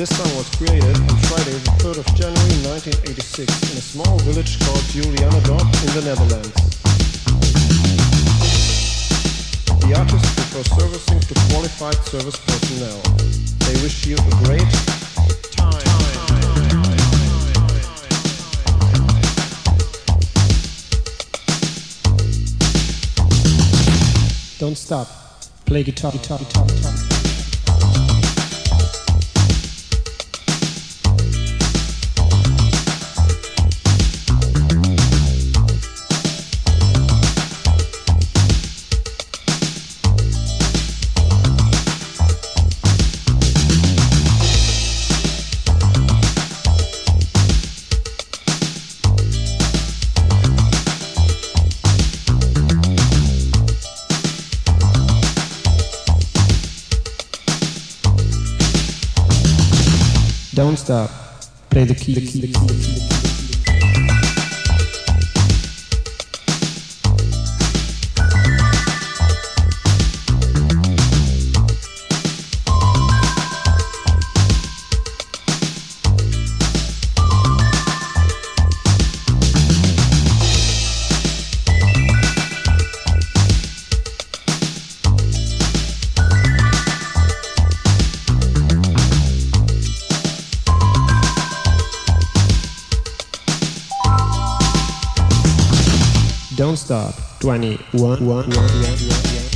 This song was created on Friday the 3rd of January 1986 in a small village called Julianadorp in the Netherlands. The artists prefer servicing to qualified service personnel. They wish you a great time. Don't stop. Play guitar. Don't stop. Play the key. Don't stop. 21.